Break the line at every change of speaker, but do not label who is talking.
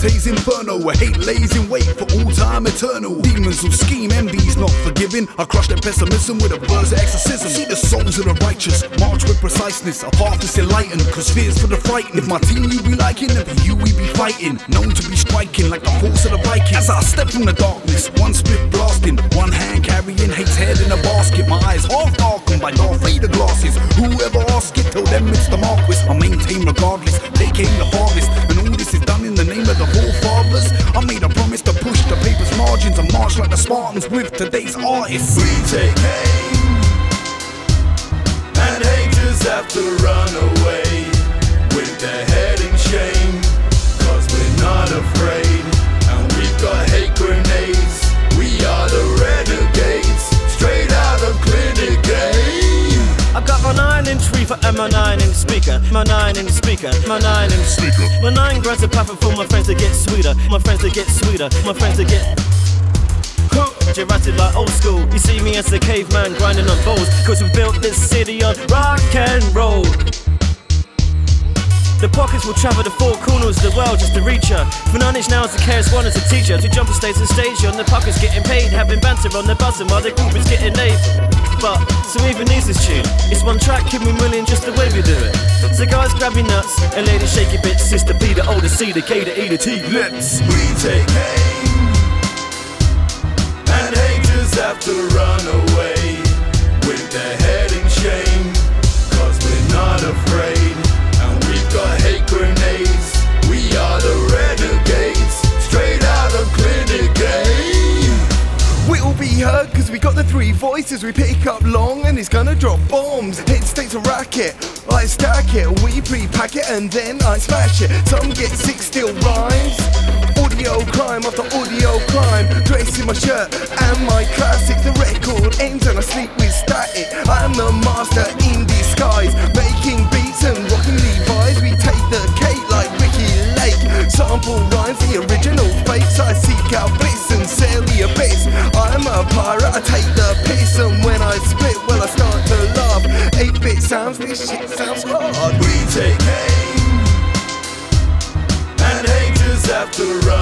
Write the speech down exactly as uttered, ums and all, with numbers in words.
Dante's Inferno, where hate lays in wait for all time eternal. Demons will scheme, envy's not forgiving. I crush their pessimism with a verse of exorcism. See the souls of the righteous march with preciseness. A path that's enlightened, cause fear's for the frightened. If my team you be liking, then for you we be fighting. Known to be striking like the force of the Vikings. As I step from the darkness, one spit blasting, one hand carrying hate's head in a basket. My eyes half darkened by Darth Vader glasses. Whoever asks it, tell them it's the Marquis. I maintain regardless, they came the harvest. And all this is done in the name of the forefathers. I made a promise to push the paper's margins and march like the Spartans with today's artists.
We take aim, and haters have to run away with their head in shame, cause we're not afraid, and we've got hate grenades. We are the renegades, straight out of Clinic A.
I got my nine inch reefer and my nine inch speaker. My nine inch speaker, my nine inch speaker. My nine grams of puffer for my friends to get sweeter. My friends to get sweeter, my friends to get Jurassic like old school. You see me as a caveman grinding on balls, cause we built this city on rock and roll. The pockets will travel the four corners of the world just to reach her. For none inch now as a K S one as a teacher. To jump on stage and stage on the pockets getting paid, having banter on the bus and while the group is getting laid. But, so even needs this tune. It's one track, keep me willing just the way we do it. So guys grab your nuts, and ladies shake your bits. Sister B, the older C, the K, the E, the T, let's.
We take aim, and haters have to run away with their head in shame, cause we're not afraid, and we've got hate grenades. We are the renegades, straight out of Clinic A.
We'll be heard cause we got the three voices. We pick up long and it's gonna drop bombs. Hit states a racket, I stack it, we pre-pack it and then I smash it. Some get sick, still rhymes. Audio crime after audio crime. Grace in my shirt and my classic. The record ends and I sleep with static. I'm the master in disguise, making beats and rocking Levi's. We take the cake like Ricky Lake. Sample rhymes, the original fakes. I seek out bliss and sail the abyss. I'm a pirate, I take the piss, and when I split, well I start to laugh. eight bit sounds, this shit sounds hard.
We take aim, and haters have to run